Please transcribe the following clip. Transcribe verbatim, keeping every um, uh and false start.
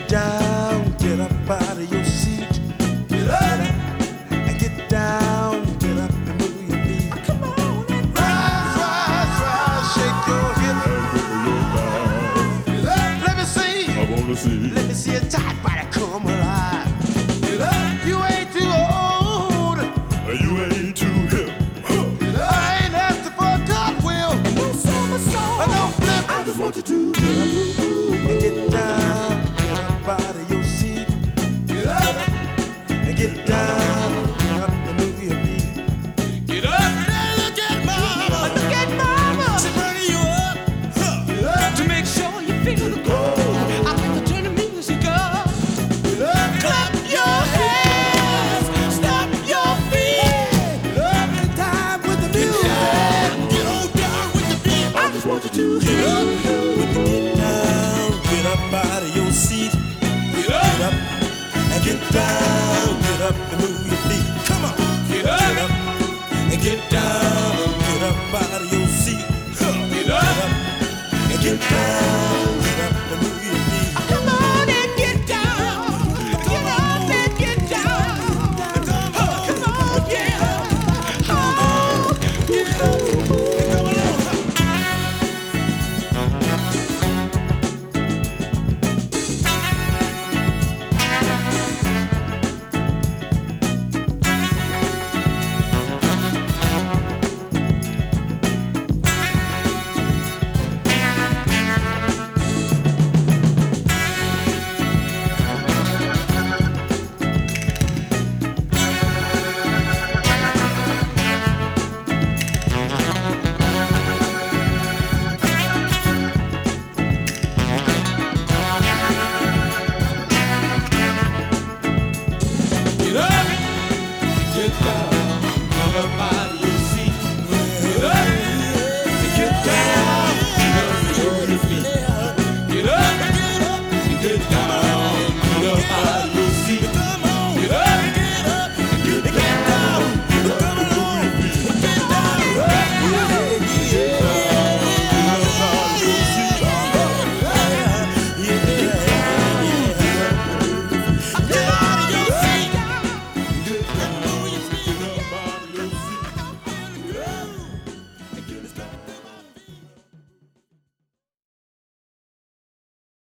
Get down, get up out of your seat. Get up and get down, get up and move your feet. Come on, and rise, rise, rise, shake your hips. Get up, let me see. I wanna see. Let me see a tight body come alive. Get up, you ain't too old. You ain't too hip. Get up, I ain't asking for a cartwheel. No somersault, no flip. I just want you to get up and get down, get up out of your seat. Get up and get down, get up and move your feet. Get up and look at mama, look at mama. She's burning you up, huh. Get up to make sure you feel the cold. I like to turn the music up. Get up, clap your hands, stomp your feet. Get up and dive with the music. Get on down with the beat. I just want you to get up, with the get down, get up out of your seat. Get up, get up and get down, get up and move your feet. Come on, get up, get up and get down, get up out of your seat. Get up, get up and get down.